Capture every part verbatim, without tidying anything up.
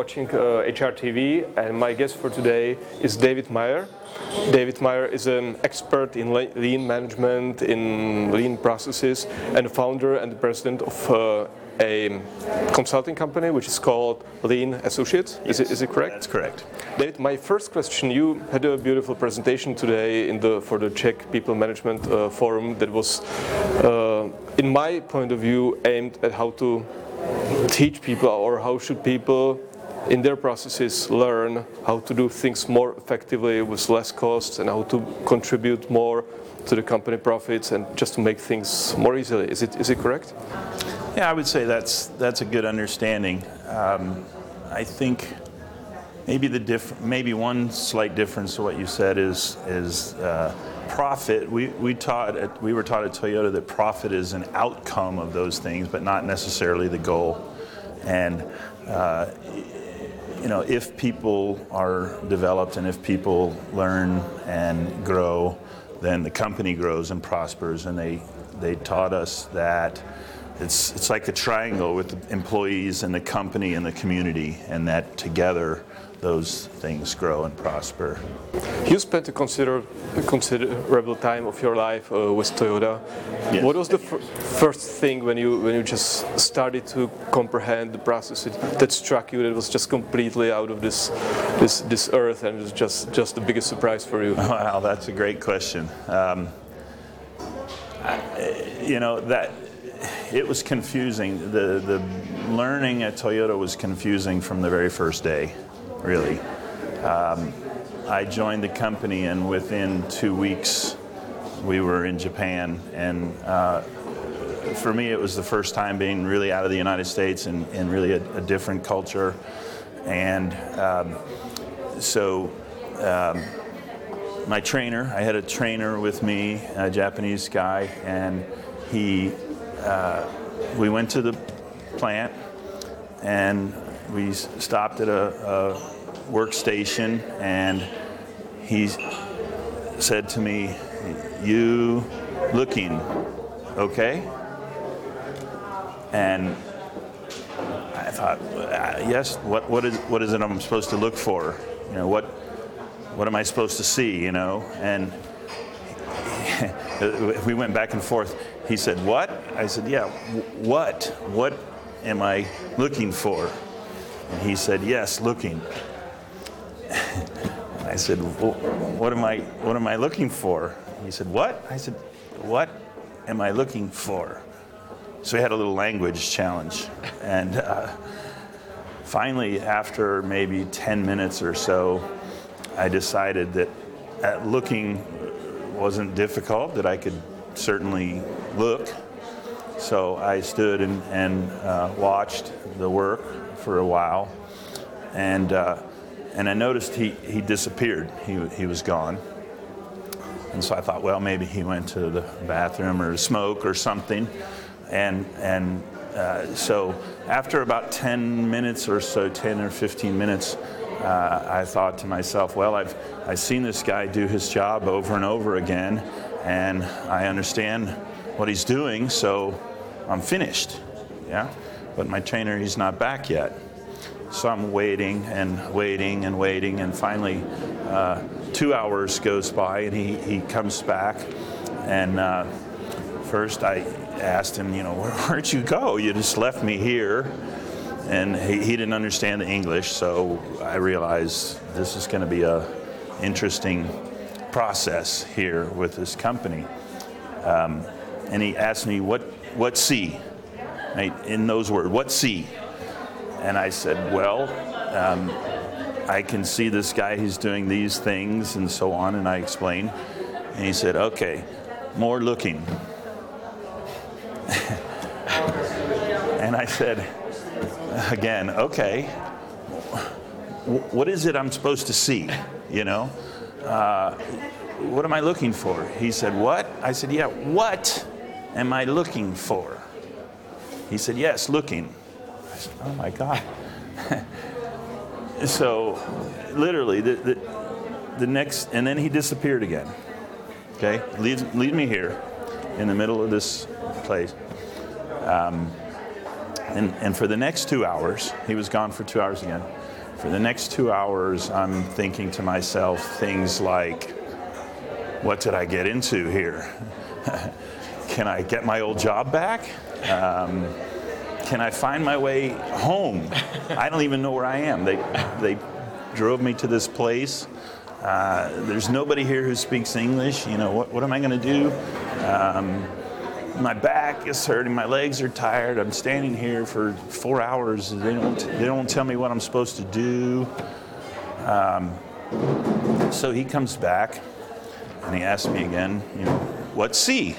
watching uh, H R T V, and my guest for today is David Meyer. David Meyer is an expert in lean management, in lean processes, and the founder and the president of uh, a consulting company which is called Lean Associates. Yes, is it, is it correct? That's correct. David, my first question, you had a beautiful presentation today in the for the Czech People Management uh, Forum that was, uh, in my point of view, aimed at how to teach people, or how should people in their processes learn how to do things more effectively with less costs, and how to contribute more to the company profits, and just to make things more easily. Is it is it correct? Yeah, I would say that's that's a good understanding. Um, I think maybe the diff- maybe one slight difference to what you said is is uh, profit. We we taught at, we were taught at Toyota that profit is an outcome of those things, but not necessarily the goal. And uh, you know, if people are developed and if people learn and grow, then the company grows and prospers. And they they taught us that it's it's like a triangle with the employees and the company and the community, and that together those things grow and prosper. You spent a consider, considerable time of your life uh, with Toyota. Yes. What was the f- first thing when you when you just started to comprehend the process it, that struck you, that was just completely out of this this this earth, and it was just just the biggest surprise for you? Wow, that's a great question. Um, I, you know, that it was confusing. The the learning at Toyota was confusing from the very first day. Really. Um, I joined the company, and within two weeks we were in Japan, and uh, for me it was the first time being really out of the United States and, and really a, a different culture. And um, so um, my trainer, I had a trainer with me, a Japanese guy, and he, uh, we went to the plant, and we stopped at a, a workstation, and he said to me, "You looking okay?" And I thought, yes. What what is what is it I'm supposed to look for? You know, what what am I supposed to see? You know, and we went back and forth. He said, "What?" I said, "Yeah. What? What am I looking for?" And he said, "Yes, looking." And I said, well, "What am I? What am I looking for?" He said, "What?" I said, "What am I looking for?" So we had a little language challenge, and uh, finally, after maybe ten minutes or so, I decided that uh, looking wasn't difficult; that I could certainly look. So I stood and, and uh, watched the work for a while, and uh, and I noticed he, he disappeared. He he was gone, and so I thought, well, maybe he went to the bathroom or smoke or something, and and uh, so after about ten minutes or so, ten or fifteen minutes, uh, I thought to myself, well, I've I've seen this guy do his job over and over again, and I understand what he's doing, so I'm finished. Yeah. But my trainer, he's not back yet. So I'm waiting and waiting and waiting, and finally uh, two hours goes by, and he, he comes back. And uh, first I asked him, you know, Where, where'd you go? You just left me here. And he, he didn't understand the English, so I realized this is going to be a interesting process here with this company. Um, and he asked me, what, what C? Right, in those words, what C? And I said, well, um, I can see this guy, he's doing these things and so on, and I explained. And he said, okay, more looking. And I said, again, okay, what is it I'm supposed to see, you know? Uh, what am I looking for? He said, what? I said, yeah, what am I looking for? He said, yes, looking. I said, oh my God. So literally, the, the, the next, and then he disappeared again. Okay, leave, leave me here in the middle of this place. Um, And, and for the next two hours, he was gone for two hours again. For the next two hours, I'm thinking to myself things like, what did I get into here? Can I get my old job back? Um, can I find my way home? I don't even know where I am. They, they drove me to this place. Uh, there's nobody here who speaks English. You know, what, what am I going to do? Um, my back is hurting. My legs are tired. I'm standing here for four hours. They don't, they don't tell me what I'm supposed to do. Um, so he comes back and he asks me again, you know, what's C?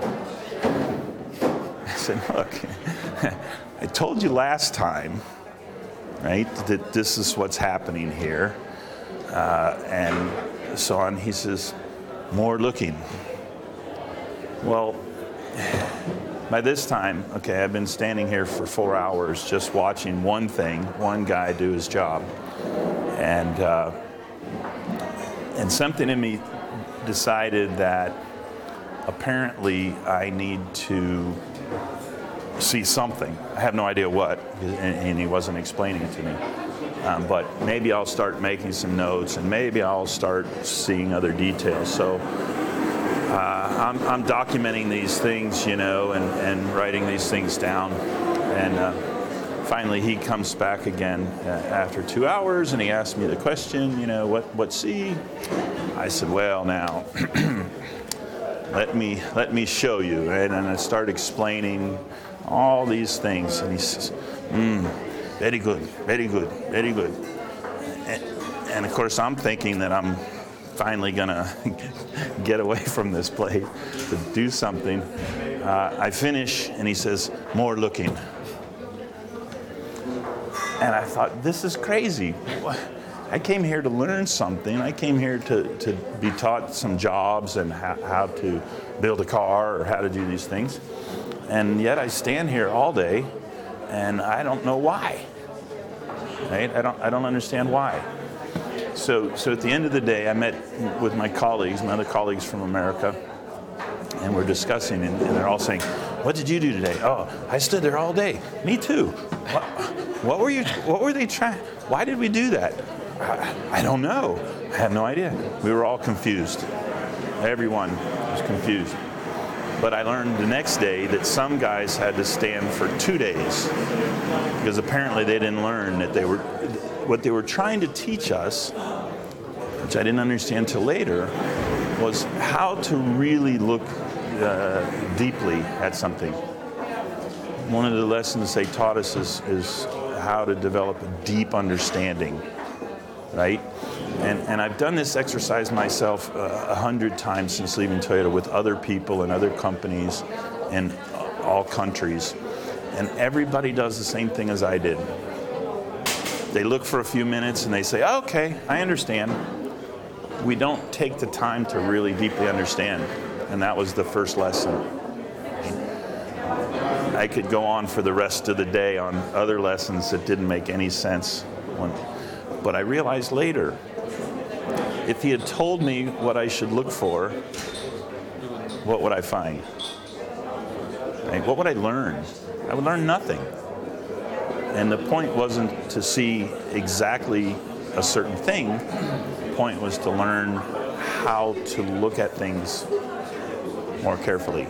I said, look, I told you last time, right, that this is what's happening here. Uh, and so on. He says, more looking. Well, by this time, okay, I've been standing here for four hours just watching one thing, one guy do his job. And, uh, and something in me decided that apparently I need to see something. I have no idea what, and, and he wasn't explaining it to me. Um, but maybe I'll start making some notes, and maybe I'll start seeing other details. So uh, I'm, I'm documenting these things, you know, and, and writing these things down. And uh, finally, he comes back again uh, after two hours, and he asked me the question, you know, what what C? I said, well, now let me let me show you, right? And I start explaining all these things, and he says, hmm. Very good, very good, very good. And, and of course, I'm thinking that I'm finally gonna get away from this place to do something. Uh, I finish, and he says, more looking. And I thought, this is crazy. I came here to learn something. I came here to, to be taught some jobs and how, how to build a car or how to do these things. And yet I stand here all day, and I don't know why. Right? I don't. I don't understand why. So, so at the end of the day, I met with my colleagues, my other colleagues from America, and we're discussing, and, and they're all saying, "What did you do today?" "Oh, I stood there all day." "Me too." What, what were you? What were they trying? Why did we do that? I, I don't know. I have no idea. We were all confused. Everyone was confused. But I learned the next day that some guys had to stand for two days because apparently they didn't learn that they were, what they were trying to teach us, which I didn't understand till later, was how to really look uh, deeply at something. One of the lessons they taught us is, is how to develop a deep understanding, right? And, and I've done this exercise myself uh, a hundred times since leaving Toyota with other people and other companies in all countries. And everybody does the same thing as I did. They look for a few minutes and they say, oh, okay, I understand. We don't take the time to really deeply understand. And that was the first lesson. I could go on for the rest of the day on other lessons that didn't make any sense. When, but I realized later, if he had told me what I should look for, what would I find? Right? What would I learn? I would learn nothing. And the point wasn't to see exactly a certain thing. The point was to learn how to look at things more carefully.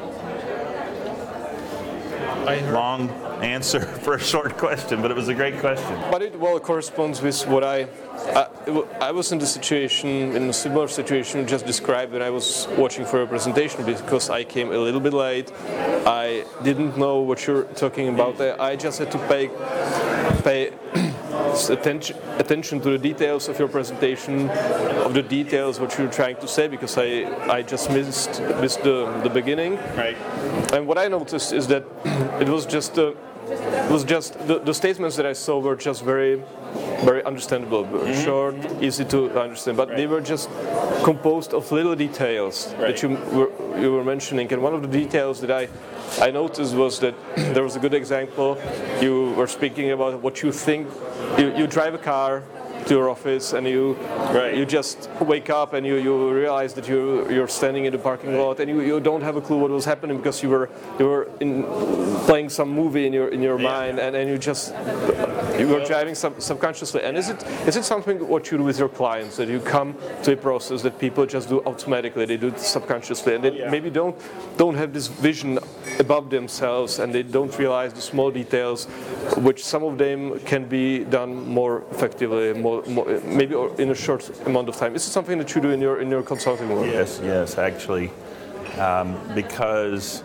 Long answer for a short question, but it was a great question. But it well corresponds with what I, I, I was in the situation, in a similar situation just described when I was watching for a presentation because I came a little bit late. I didn't know what you're talking about. I just had to pay, pay attention, attention to the details of your presentation, of the details what you're trying to say because I, I just missed, missed the, the beginning. Right. And what I noticed is that it was just uh, it was just the, the statements that I saw were just very very understandable, mm-hmm. short, easy to understand, but right. they were just composed of little details right. that you were you were mentioning. And one of the details that I I noticed was that there was a good example. You were speaking about what you think. You, you drive a car to your office and you Right. you just wake up and you, you realize that you you're standing in the parking lot and you, you don't have a clue what was happening because you were you were in playing some movie in your in your Yeah. mind and, and you just you were driving sub, subconsciously. And is it is it something what you do with your clients, that you come to a process that people just do automatically, they do it subconsciously, and they Yeah. maybe don't don't have this vision above themselves and they don't realize the small details, which some of them can be done more effectively, more, more maybe in a short amount of time. Is it something that you do in your in your consulting work? Yes, yes, actually, um, because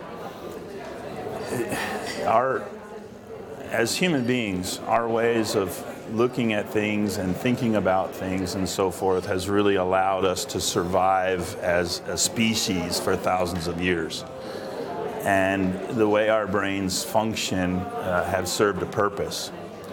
our, as human beings, our ways of looking at things and thinking about things and so forth has really allowed us to survive as a species for thousands of years. And the way our brains function uh, have served a purpose.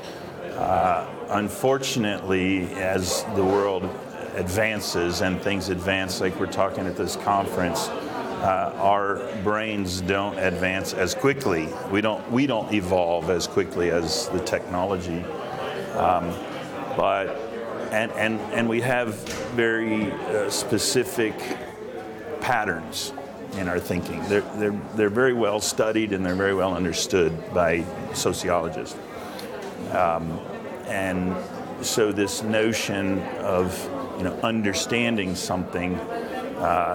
Uh, unfortunately, as the world advances and things advance, like we're talking at this conference, uh, our brains don't advance as quickly. We don't we don't evolve as quickly as the technology. Um, but and and and we have very uh, specific patterns in our thinking. They're they're they're very well studied and they're very well understood by sociologists. Um, and so this notion of you know understanding something uh,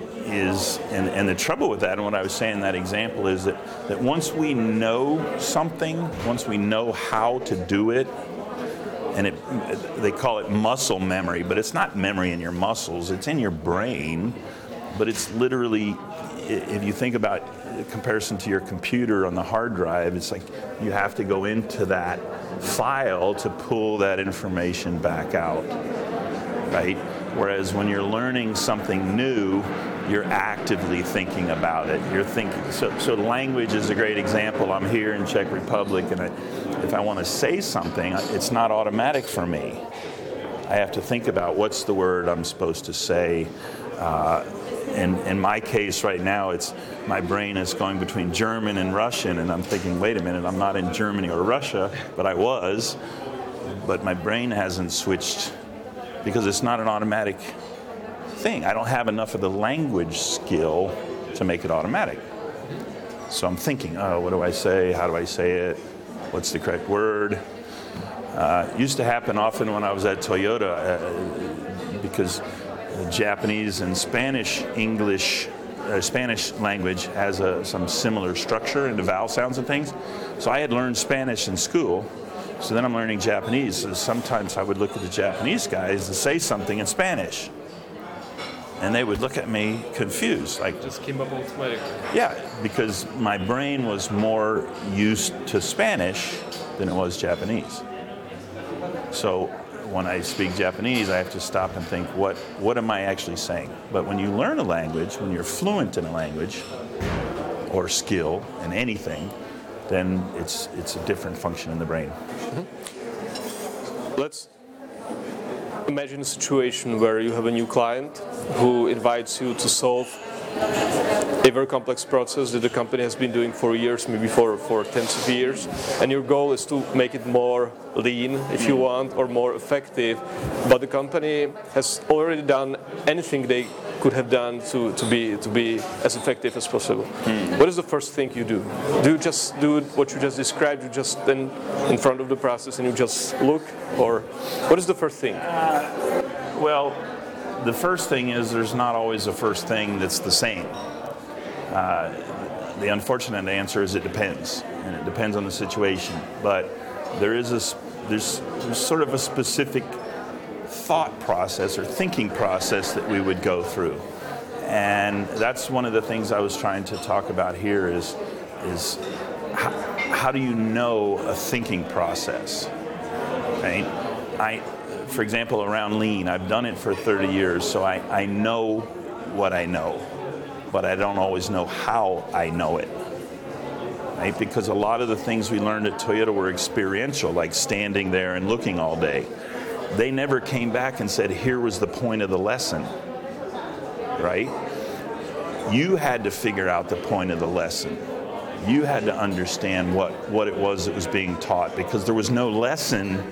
is and, and the trouble with that, and what I was saying in that example is that that once we know something, once we know how to do it, and it they call it muscle memory, but it's not memory in your muscles, it's in your brain, but it's literally, if you think about comparison to your computer on the hard drive, it's like you have to go into that file to pull that information back out, right? Whereas when you're learning something new, you're actively thinking about it. You're thinking. So, so language is a great example. I'm here in Czech Republic, and I, if I want to say something, it's not automatic for me. I have to think about what's the word I'm supposed to say. Uh, in, in my case right now, it's my brain is going between German and Russian, and I'm thinking, wait a minute, I'm not in Germany or Russia, but I was, but my brain hasn't switched because it's not an automatic thing. I don't have enough of the language skill to make it automatic. So I'm thinking, oh, what do I say? How do I say it? What's the correct word? Uh, it used to happen often when I was at Toyota uh, because the Japanese and Spanish English, uh, Spanish language has a, some similar structure in the vowel sounds and things. So I had learned Spanish in school. So then I'm learning Japanese. So sometimes I would look at the Japanese guys and say something in Spanish. And they would look at me confused, like, Just came up automatically. yeah, because my brain was more used to Spanish than it was Japanese. So when I speak Japanese, I have to stop and think, what, what am I actually saying? But when you learn a language, when you're fluent in a language or skill in anything, then it's it's a different function in the brain. Mm-hmm. Let's imagine a situation where you have a new client who invites you to solve a very complex process that the company has been doing for years, maybe for, for tens of years, and your goal is to make it more lean, if you want, or more effective, but the company has already done anything they could have done to, to be to be as effective as possible. Mm. What is the first thing you do? Do you just do what you just described, you just then in front of the process and you just look, or what is the first thing? Uh, well, the first thing is there's not always a first thing that's the same. Uh, the unfortunate answer is it depends, and it depends on the situation. But there is a there's, there's sort of a specific thought process or thinking process that we would go through, and that's one of the things I was trying to talk about here. Is is how, how do you know a thinking process? Right? I. For example, around lean, I've done it for thirty years, so I, I know what I know, but I don't always know how I know it, right? Because a lot of the things we learned at Toyota were experiential, like standing there and looking all day. They never came back and said, here was the point of the lesson, right? You had to figure out the point of the lesson. You had to understand what, what it was that was being taught, because there was no lesson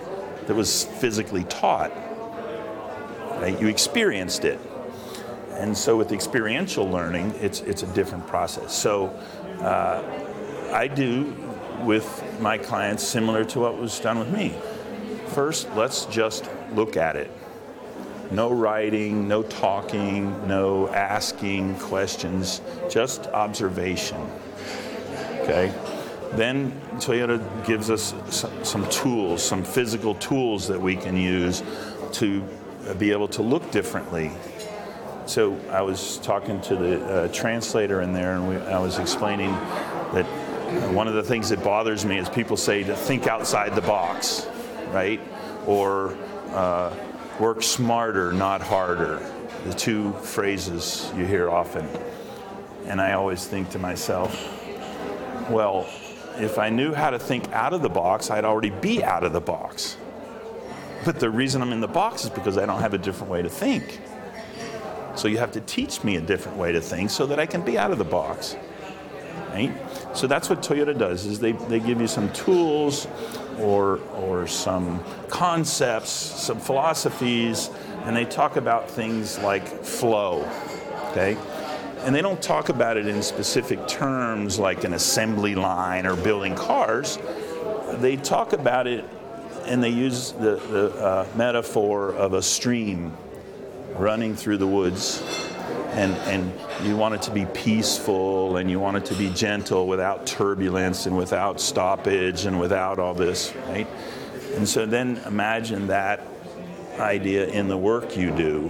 that was physically taught. Right? You experienced it. And so with experiential learning, it's it's a different process. So uh, I do with my clients similar to what was done with me. First, let's just look at it. No writing, no talking, no asking questions, just observation. Okay? Then Toyota gives us some tools, some physical tools that we can use to be able to look differently. So I was talking to the uh, translator in there, and we, I was explaining that one of the things that bothers me is people say to think outside the box, right? Or uh, work smarter, not harder. The two phrases you hear often. And I always think to myself, well, if I knew how to think out of the box, I'd already be out of the box. But the reason I'm in the box is because I don't have a different way to think. So you have to teach me a different way to think so that I can be out of the box. Right? So that's what Toyota does, is they, they give you some tools or or some concepts, some philosophies, and they talk about things like flow. Okay? And they don't talk about it in specific terms like an assembly line or building cars. They talk about it, and they use the, the uh, metaphor of a stream running through the woods, and, and you want it to be peaceful, and you want it to be gentle without turbulence and without stoppage and without all this, right? And so then imagine that idea in the work you do.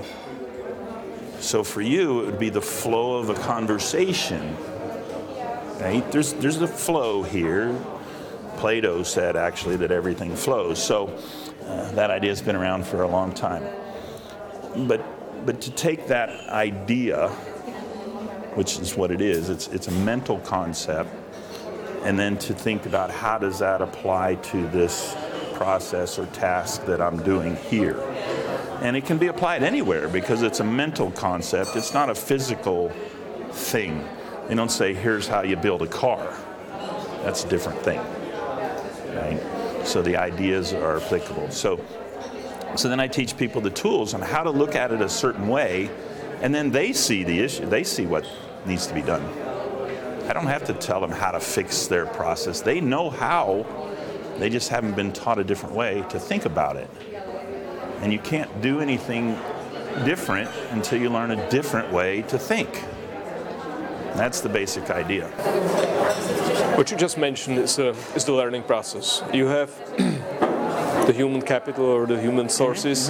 So for you, it would be the flow of a conversation, right? There's, there's the flow here. Plato said, actually, that everything flows. So uh, that idea has been around for a long time. But but to take that idea, which is what it is, it's it's a mental concept, and then to think about how does that apply to this process or task that I'm doing here. And it can be applied anywhere because it's a mental concept. It's not a physical thing. They don't say, here's how you build a car. That's a different thing. Right? So the ideas are applicable. So, so then I teach people the tools on how to look at it a certain way, and then they see the issue. They see what needs to be done. I don't have to tell them how to fix their process. They know how. They just haven't been taught a different way to think about it. And you can't do anything different until you learn a different way to think. That's the basic idea. What you just mentioned is, uh, is the learning process. You have the human capital or the human sources,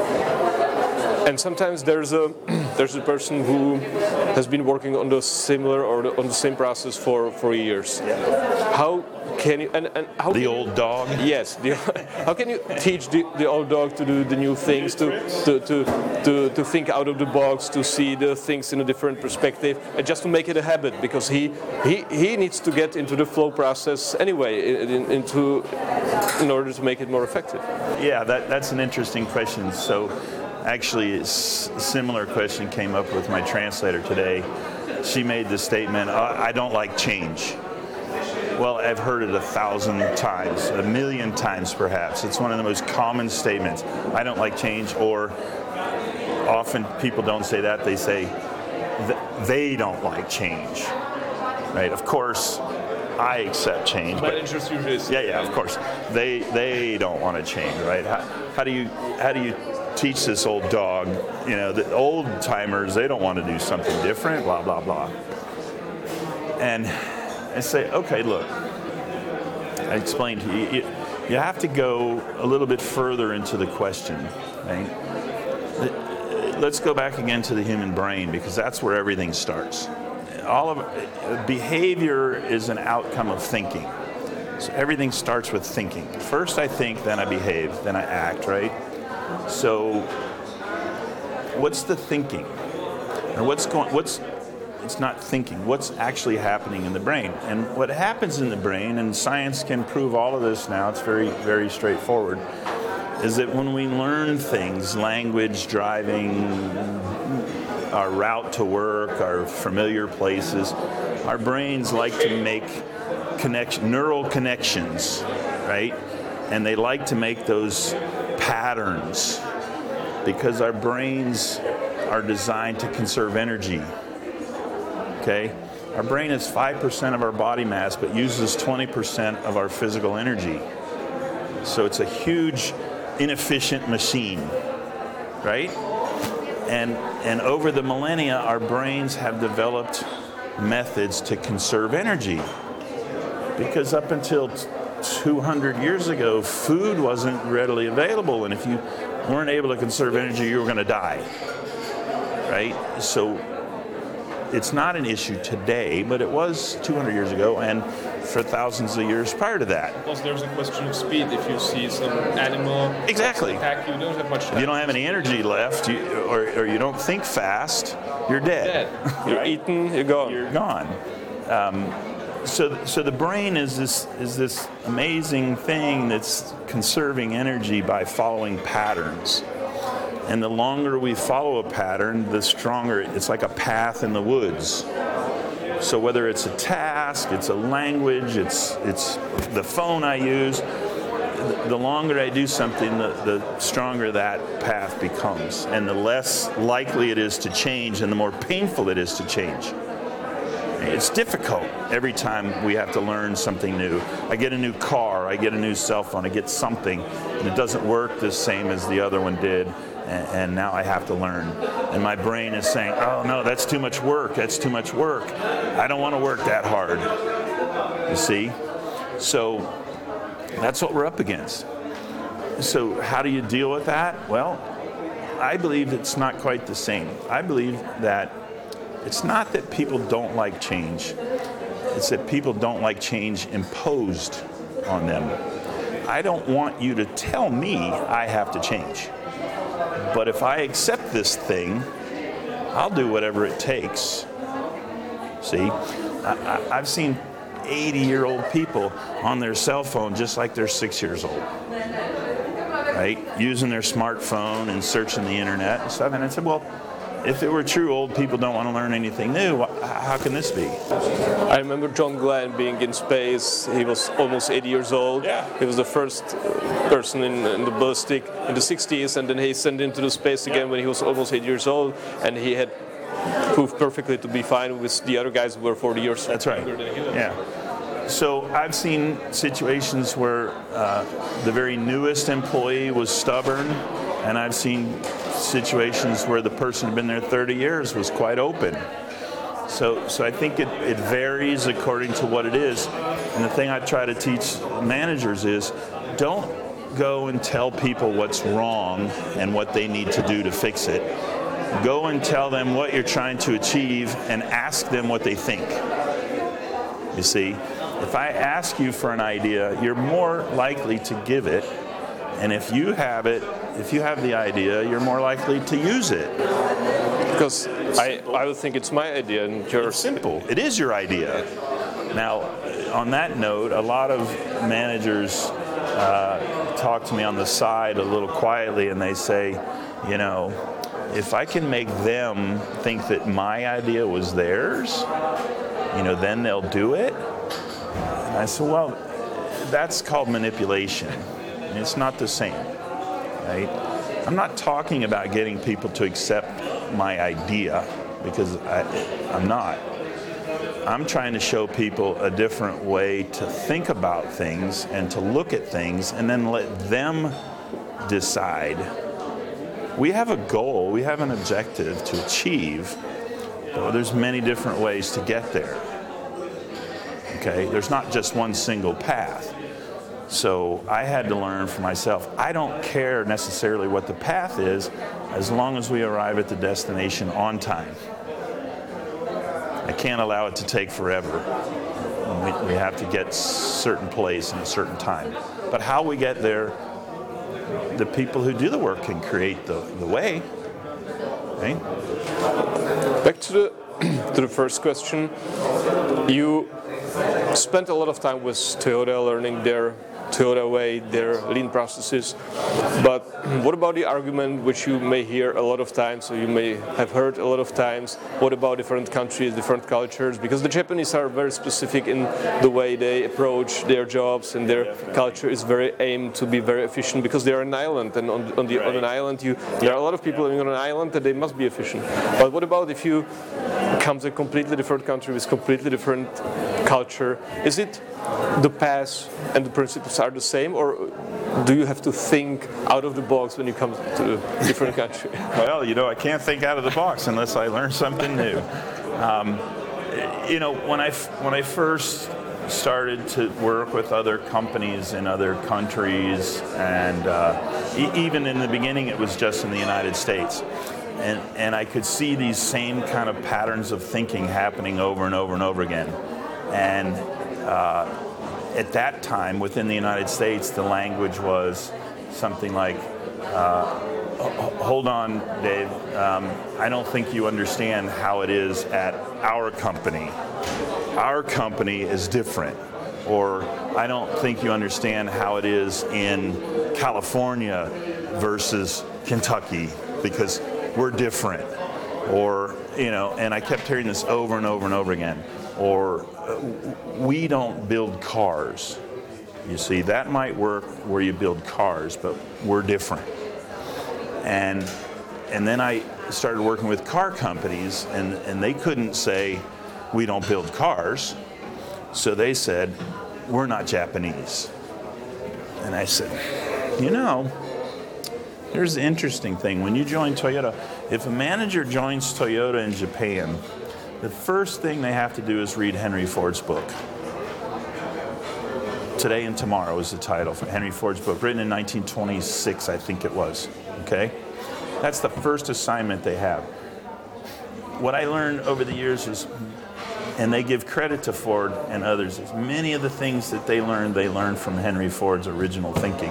mm-hmm. and sometimes there's a there's a person who has been working on the similar or the, on the same process for, for years. Yeah. How can you and, and how the old dog? Yes. The, how can you teach the, the old dog to do the new things, to to, to to to think out of the box, to see the things in a different perspective, and just to make it a habit? Because he he, he needs to get into the flow process anyway, in, into in order to make it more effective. Yeah, that that's an interesting question. So. Actually, a similar question came up with my translator today. She made the statement, I don't like change. Well, I've heard it a thousand times, a million times perhaps. It's one of the most common statements. I don't like change, or often people don't say that, they say they don't like change. Right? Of course, I accept change. But interest usually is. Yeah, yeah, of course. They they don't want to change, right? How, how do you how do you teach this old dog, you know, the old timers, they don't want to do something different, blah, blah, blah. And I say, okay, look, I explained to you, you, you have to go a little bit further into the question, right? Let's go back again to the human brain, because that's where everything starts. All of behavior is an outcome of thinking. So everything starts with thinking. First I think, then I behave, then I act, right? So, what's the thinking? Or what's going? What's? It's not thinking. What's actually happening in the brain? And what happens in the brain, and science can prove all of this now. It's very, very straightforward. Is that when we learn things, language, driving, our route to work, our familiar places, our brains like to make connection, neural connections, right? and they like to make those patterns because our brains are designed to conserve energy. Okay? Our brain is five percent of our body mass, but uses twenty percent of our physical energy. So it's a huge, inefficient machine, right? And, and over the millennia, our brains have developed methods to conserve energy. Because up until two hundred years ago, food wasn't readily available, and if you weren't able to conserve energy, you were going to die, right? So it's not an issue today, but it was two hundred years ago, and for thousands of years prior to that. Because there's a question of speed. If you see some animal exactly attack, you don't have much time. If you don't have any energy left, you, or, or you don't think fast, you're dead. dead. You're right? eaten, you're gone. You're gone. Um, so, so the brain is this is this amazing thing that's conserving energy by following patterns. And the longer we follow a pattern, the stronger it, it's like a path in the woods. So whether it's a task, it's a language, it's it's the phone I use, the longer I do something, the, the stronger that path becomes, and the less likely it is to change, and the more painful it is to change. It's difficult every time we have to learn something new. I get a new car, I get a new cell phone, I get something, and it doesn't work the same as the other one did, and, and now I have to learn. And my brain is saying, oh no, that's too much work, that's too much work. I don't want to work that hard, you see? So that's what we're up against. So how do you deal with that? Well, I believe it's not quite the same. I believe that it's not that people don't like change. It's that people don't like change imposed on them. I don't want you to tell me I have to change. But if I accept this thing, I'll do whatever it takes. See, I, I, I've seen eighty-year-old people on their cell phone just like they're six years old, right? Using their smartphone and searching the internet and stuff. And I said, well, if it were true, old people don't want to learn anything new, how can this be? I remember John Glenn being in space. He was almost eighty years old. Yeah. He was the first person in, in the ballistic in the sixties, and then he sent into the space again yeah. when he was almost eighty years old, and he had proved perfectly to be fine with the other guys who were forty years That's right. younger than he was. Yeah. So I've seen situations where uh, the very newest employee was stubborn, and I've seen situations where the person who'd been there thirty years was quite open. So, so I think it, it varies according to what it is. And the thing I try to teach managers is don't go and tell people what's wrong and what they need to do to fix it. Go and tell them what you're trying to achieve and ask them what they think. You see, if I ask you for an idea, you're more likely to give it. And if you have it, if you have the idea, you're more likely to use it. Because I, I would think it's my idea and yours. It's simple. It is your idea. Now, on that note, a lot of managers uh, talk to me on the side a little quietly, and they say, you know, if I can make them think that my idea was theirs, you know, then they'll do it. And I said, well, that's called manipulation. And it's not the same, right? I'm not talking about getting people to accept my idea, because I, I'm not. I'm trying to show people a different way to think about things and to look at things, and then let them decide. We have a goal, we have an objective to achieve, but there's many different ways to get there. Okay, there's not just one single path. So I had to learn for myself, I don't care necessarily what the path is, as long as we arrive at the destination on time. I can't allow it to take forever. We, we have to get certain place in a certain time. But how we get there, the people who do the work can create the, the way. Right? Back to the to the first question, you spent a lot of time with Toyota learning their Toyota way, their lean processes. But what about the argument which you may hear a lot of times, or you may have heard a lot of times, what about different countries, different cultures? Because the Japanese are very specific in the way they approach their jobs, and their culture is very aimed to be very efficient because they are an island, and on, on, the, Right. on an island you, there are a lot of people living on an island and they must be efficient. But what about if you come to a completely different country with completely different culture? Is it the path and the principles are the same, or do you have to think out of the box when you come to a different country? Well, you know, I can't think out of the box unless I learn something new. Um, you know, when I, when I first started to work with other companies in other countries, and uh, e- even in the beginning it was just in the United States, and, and I could see these same kind of patterns of thinking happening over and over and over again. And uh, at that time, within the United States, the language was something like, uh, hold on, Dave, um, I don't think you understand how it is at our company. Our company is different. Or I don't think you understand how it is in California versus Kentucky, because we're different. Or, you know, and I kept hearing this over and over and over again. Or we don't build cars. You see, that might work where you build cars, but we're different. And and then I started working with car companies, and, and they couldn't say, we don't build cars. So they said, we're not Japanese. And I said, you know, here's the interesting thing. When you join Toyota, if a manager joins Toyota in Japan, the first thing they have to do is read Henry Ford's book. Today and Tomorrow is the title for Henry Ford's book, written in nineteen twenty-six, I think it was. Okay? That's the first assignment they have. What I learned over the years is, and they give credit to Ford and others, is many of the things that they learned, they learned from Henry Ford's original thinking.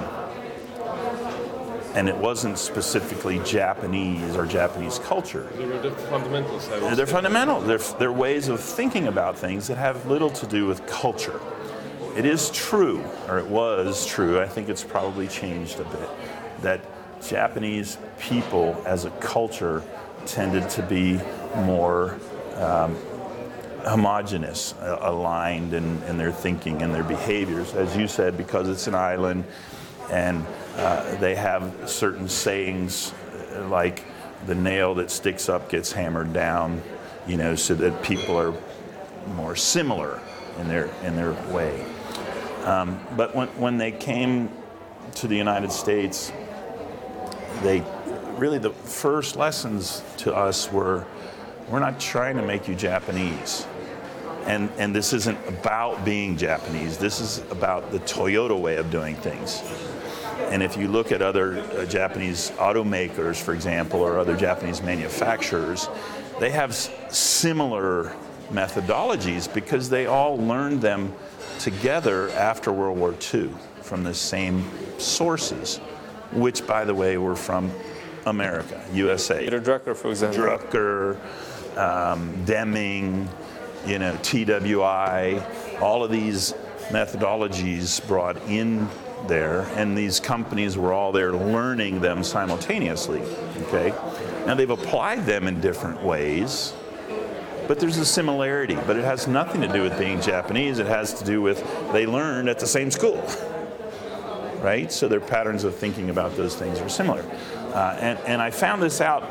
And it wasn't specifically Japanese or Japanese culture. They were the fundamentals. I would They're say. fundamental. They're, they're ways of thinking about things that have little to do with culture. It is true, or it was true, I think it's probably changed a bit, that Japanese people as a culture tended to be more um, homogenous, uh, aligned in, in their thinking and their behaviors. As you said, because it's an island, and uh, they have certain sayings uh, like the nail that sticks up gets hammered down, you know, so that people are more similar in their in their way. Um, but when when they came to the United States, they really, the first lessons to us were, we're not trying to make you Japanese. And, and this isn't about being Japanese. This is about the Toyota way of doing things. And if you look at other uh, Japanese automakers, for example, or other Japanese manufacturers, they have s- similar methodologies because they all learned them together after World War Two from the same sources, which, by the way, were from America, U S A. Peter Drucker, for example. Drucker, um, Deming, you know, T W I, all of these methodologies brought in there, and these companies were all there learning them simultaneously, okay? Now they've applied them in different ways, but there's a similarity, but it has nothing to do with being Japanese. It has to do with they learned at the same school, right? So their patterns of thinking about those things are similar. Uh, and, and I found this out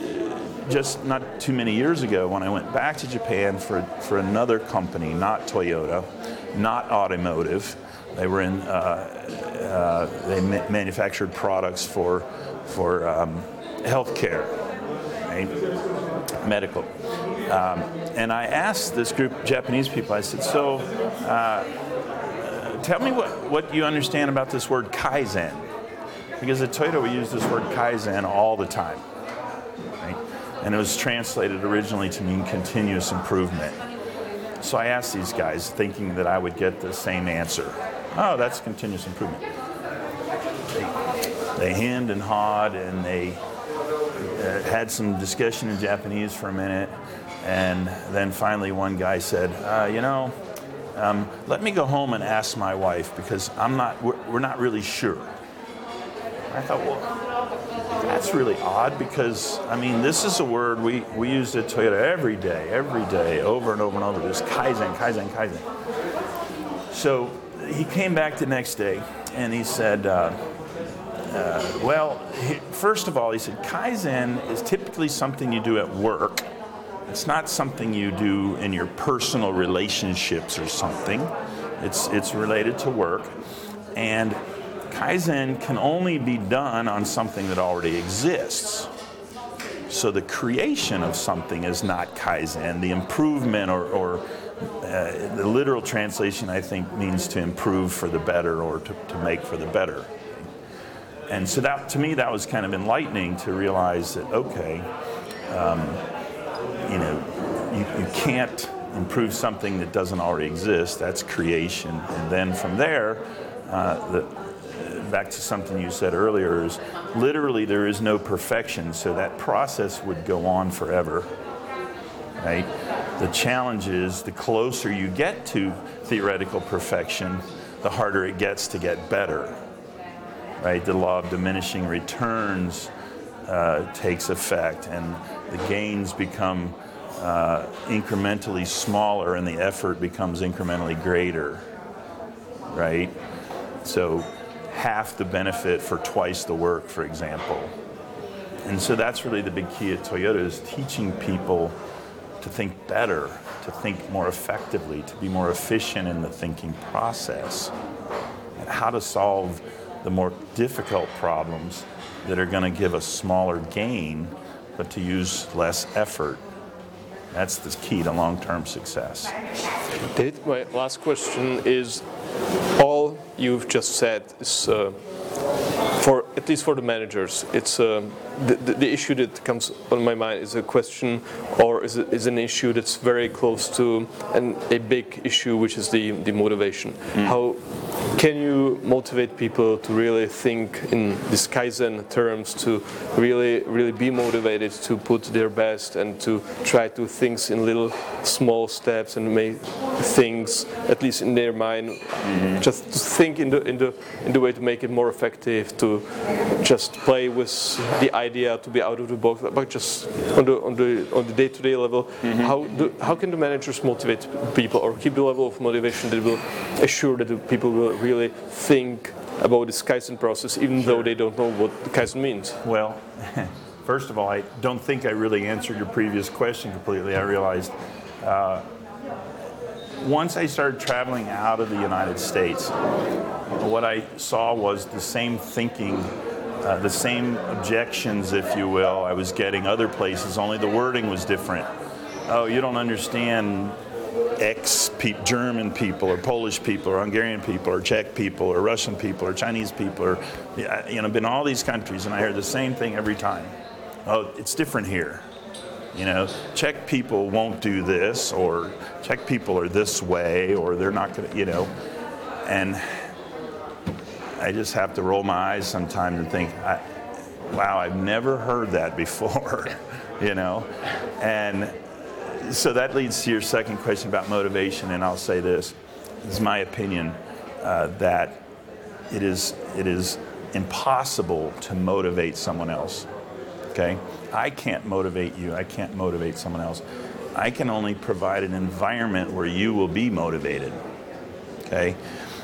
just not too many years ago when I went back to Japan for, for another company, not Toyota, not automotive. They were in, uh, uh, they ma- manufactured products for, for um, healthcare, right? Medical. Um, and I asked this group of Japanese people, I said, so uh, tell me what, what you understand about this word Kaizen. Because at Toyota we use this word Kaizen all the time, right? And it was translated originally to mean continuous improvement. So I asked these guys, thinking that I would get the same answer. Oh, that's continuous improvement. They, they hemmed and hawed, and they uh, had some discussion in Japanese for a minute, and then finally one guy said, uh, you know, Um, let me go home and ask my wife because I'm not, we're, we're not really sure. I thought, well, that's really odd because, I mean, this is a word we, we use at Toyota every day, every day, over and over and over. There's Kaizen, Kaizen, Kaizen. So he came back the next day and he said, uh, uh, well, he, first of all, he said, Kaizen is typically something you do at work. It's not something you do in your personal relationships or something. It's, it's related to work. And Kaizen can only be done on something that already exists. So the creation of something is not Kaizen. The improvement or, or uh, the literal translation, I think, means to improve for the better or to, to make for the better. And so that, to me, that was kind of enlightening to realize that, okay, um, you know, you, you can't improve something that doesn't already exist. That's creation. And then from there, uh, the, back to something you said earlier, is literally there is no perfection, so that process would go on forever, right? The challenge is the closer you get to theoretical perfection, the harder it gets to get better, right? The law of diminishing returns uh, takes effect, and the gains become uh, incrementally smaller, and the effort becomes incrementally greater, right? So half the benefit for twice the work, for example. And so that's really the big key at Toyota, is teaching people to think better, to think more effectively, to be more efficient in the thinking process, and how to solve the more difficult problems that are going to give a smaller gain, but to use less effort. That's the key to long-term success. David, my last question is, all you've just said is, uh, for at least for the managers, it's uh, the, the, the issue that comes on my mind is a question, or is, is an issue that's very close to an, a big issue, which is the, the motivation. Mm. How can you motivate people to really think in these Kaizen terms, to really, really be motivated to put their best and to try to things in little small steps and make things, at least in their mind, mm-hmm. just think in the in the in the way to make it more effective, to just play with the idea, to be out of the box, but just on the on the on the day-to-day level. Mm-hmm. How do, how can the managers motivate people or keep the level of motivation that will assure that the people will really think about this Kaizen process, even Sure. though they don't know what the Kaizen means? Well, first of all, I don't think I really answered your previous question completely. I realized uh, once I started traveling out of the United States, what I saw was the same thinking, uh, the same objections, if you will, I was getting other places, only the wording was different. Oh, you don't understand X pe- German people or Polish people or Hungarian people or Czech people or Russian people or Chinese people, or, you know, been all these countries, and I heard the same thing every time. Oh, it's different here. You know, Czech people won't do this, or Czech people are this way, or they're not going to, you know. And I just have to roll my eyes sometimes and think, I, wow, I've never heard that before, you know. And so that leads to your second question about motivation, and I'll say this. It's my opinion uh, that it is it is impossible to motivate someone else. Okay? I can't motivate you. I can't motivate someone else. I can only provide an environment where you will be motivated. Okay?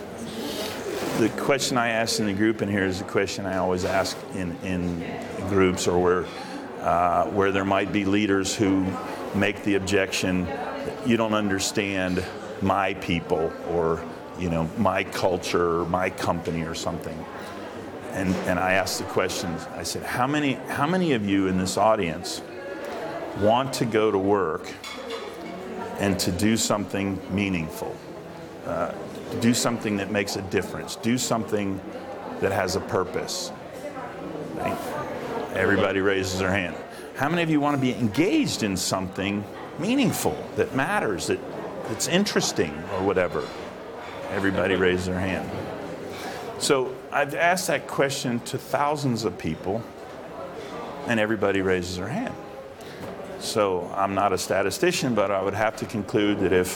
The question I asked in the group in here is the question I always ask in, in groups, or where uh, where there might be leaders who make the objection, you don't understand my people, or, you know, my culture, or my company, or something. And, and I asked the questions, I said, how many, how many of you in this audience want to go to work and to do something meaningful? Uh, do something that makes a difference. Do something that has a purpose. Right? Everybody raises their hand. How many of you want to be engaged in something meaningful, that matters, that, that's interesting, or whatever? Everybody raises their hand. So I've asked that question to thousands of people, and everybody raises their hand. So I'm not a statistician, but I would have to conclude that if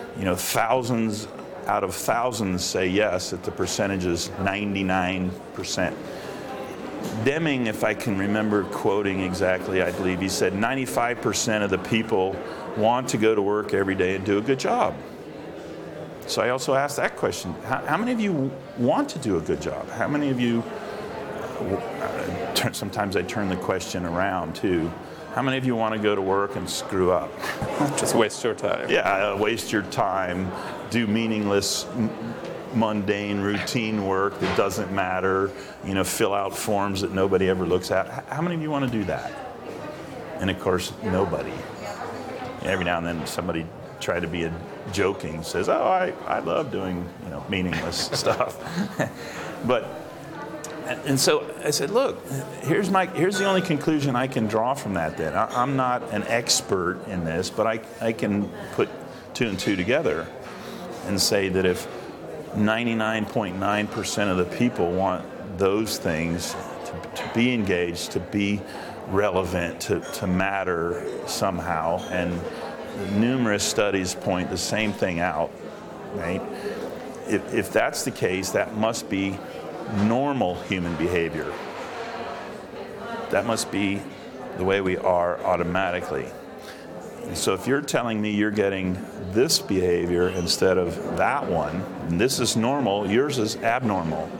you know, thousands out of thousands say yes, that the percentage is ninety-nine percent. Deming, if I can remember quoting exactly, I believe he said ninety-five percent of the people want to go to work every day and do a good job. So I also asked that question. How, how many of you want to do a good job? How many of you, uh, turn, sometimes I turn the question around too, how many of you want to go to work and screw up? Just waste your time. Yeah, uh, waste your time, do meaningless, m- mundane, routine work that doesn't matter, you know, fill out forms that nobody ever looks at. H- how many of you want to do that? And of course, nobody. Every now and then somebody try to be a joking, says, oh, I, I love doing, you know, meaningless stuff. But, and so I said, look, here's my, here's the only conclusion I can draw from that then. I, I'm not an expert in this, but I, I can put two and two together and say that if ninety-nine point nine percent of the people want those things to, to be engaged, to be relevant, to, to matter somehow, and numerous studies point the same thing out, right? If, if that's the case, that must be normal human behavior. That must be the way we are automatically. And so if you're telling me you're getting this behavior instead of that one, and this is normal, yours is abnormal.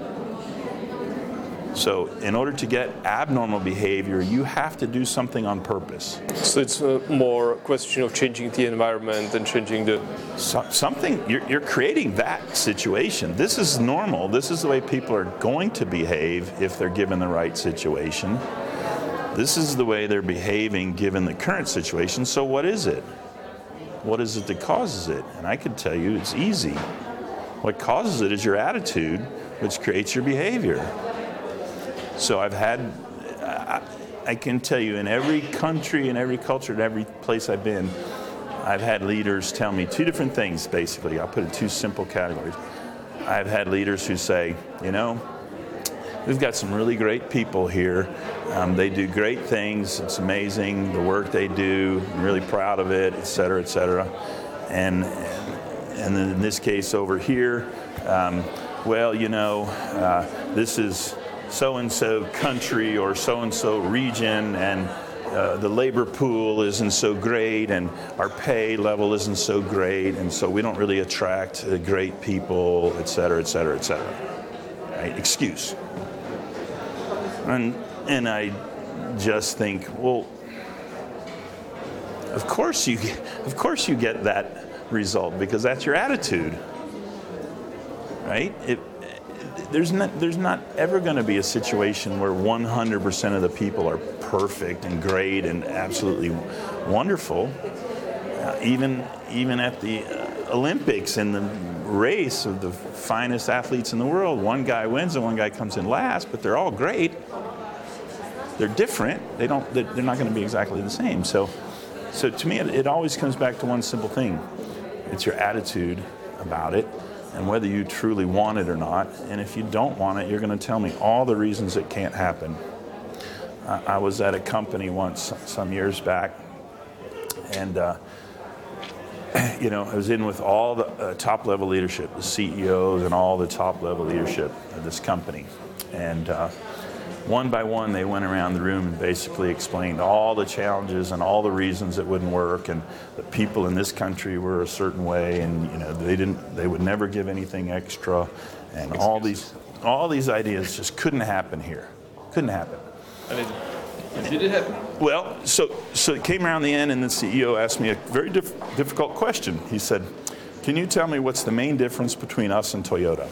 So in order to get abnormal behavior, you have to do something on purpose. So it's a more question of changing the environment and changing the... So, something, you're, you're creating that situation. This is normal. This is the way people are going to behave if they're given the right situation. This is the way they're behaving given the current situation. So what is it? What is it that causes it? And I can tell you it's easy. What causes it is your attitude, which creates your behavior. So I've had, I, I can tell you in every country, in every culture, in every place I've been, I've had leaders tell me two different things, basically. I'll put it in two simple categories. I've had leaders who say, you know, we've got some really great people here. Um, they do great things. It's amazing, the work they do. I'm really proud of it, et cetera, et cetera. And, and then in this case over here, um, well, you know, uh, this is so-and-so country or so-and-so region, and uh, the labor pool isn't so great, and our pay level isn't so great, and so we don't really attract uh, great people, et cetera, et cetera, et cetera. Right? Excuse. And, and I just think, well, of course you, of course you get that result because that's your attitude, right? It, There's not, there's not ever going to be a situation where one hundred percent of the people are perfect and great and absolutely wonderful. Uh, even, even at the uh, Olympics, in the race of the finest athletes in the world, one guy wins and one guy comes in last, but they're all great. They're different. They don't, they're not going to be exactly the same. So, so to me, it, it always comes back to one simple thing. It's your attitude about it, and whether you truly want it or not. And if you don't want it, you're going to tell me all the reasons it can't happen. Uh, I was at a company once, some years back, and uh, you know, I was in with all the uh, top-level leadership, the C E Os and all the top-level leadership of this company. And uh, one by one, they went around the room and basically explained all the challenges and all the reasons it wouldn't work, and the people in this country were a certain way, and you know they didn't, they would never give anything extra, and all these, all these ideas just couldn't happen here, couldn't happen. And it, and did it happen? Well, so so it came around the end, and the C E O asked me a very diff- difficult question. He said, "Can you tell me what's the main difference between us and Toyota?"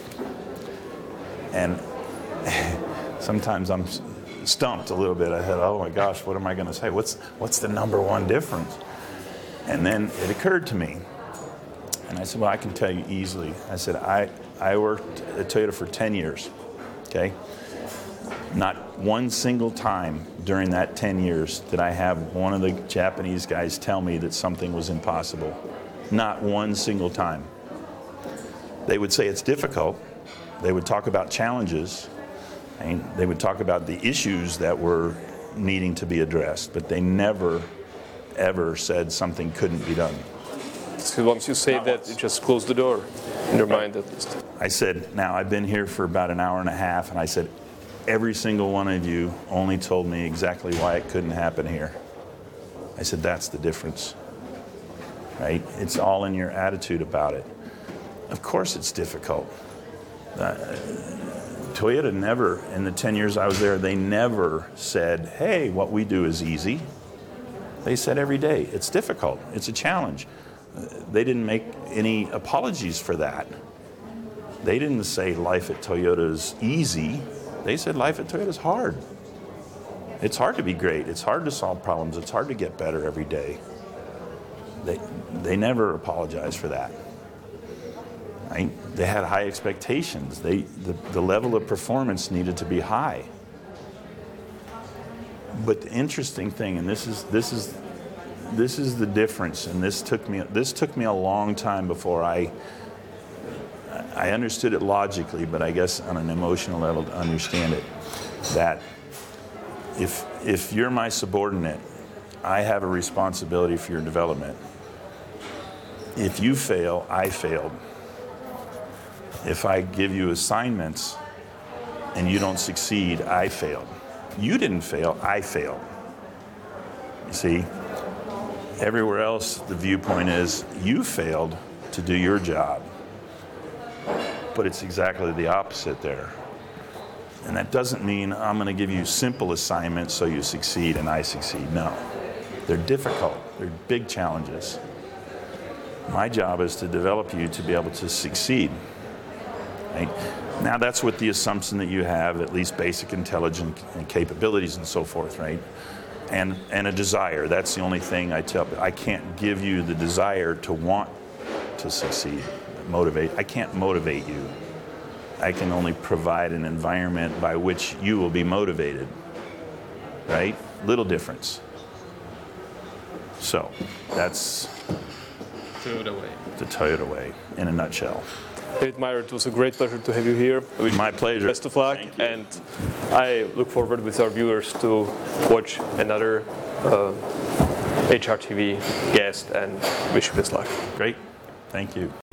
And sometimes I'm stumped a little bit. I said, oh my gosh, what am I going to say? What's what's the number one difference? And then it occurred to me. And I said, well, I can tell you easily. I said, I, I worked at Toyota for ten years, okay? Not one single time during that ten years did I have one of the Japanese guys tell me that something was impossible. Not one single time. They would say it's difficult. They would talk about challenges. And they would talk about the issues that were needing to be addressed, but they never, ever said something couldn't be done. So once you say Not that, once. you just close the door in your mind at least. I said, now I've been here for about an hour and a half, and I said, every single one of you only told me exactly why it couldn't happen here. I said, that's the difference, right? It's all in your attitude about it. Of course it's difficult. Uh, Toyota never, in the ten years I was there, they never said, hey, what we do is easy. They said every day, it's difficult, it's a challenge. Uh, they didn't make any apologies for that. They didn't say life at Toyota is easy. They said life at Toyota is hard. It's hard to be great. It's hard to solve problems. It's hard to get better every day. They, they never apologized for that. Right? They had high expectations. They, the, the level of performance needed to be high. But the interesting thing, and this is, this is, this is the difference, and this took me, this took me a long time before I I understood it logically, but I guess on an emotional level to understand it, that if, if you're my subordinate, I have a responsibility for your development. If you fail, I failed. If I give you assignments and you don't succeed, I failed. You didn't fail, I failed. You see, everywhere else the viewpoint is you failed to do your job. But it's exactly the opposite there. And that doesn't mean I'm going to give you simple assignments so you succeed and I succeed. No. They're difficult. They're big challenges. My job is to develop you to be able to succeed. Right? Now that's with the assumption that you have at least basic intelligence and capabilities and so forth, right? And, and a desire. That's the only thing I tell. I can't give you the desire to want to succeed. Motivate. I can't motivate you. I can only provide an environment by which you will be motivated. Right? Little difference. So that's Toyota way. the Toyota way in a nutshell. David Meyer, it was a great pleasure to have you here. We My pleasure. Best of luck, and I look forward with our viewers to watch another uh, H R T V guest and wish you best luck. Great. Thank you.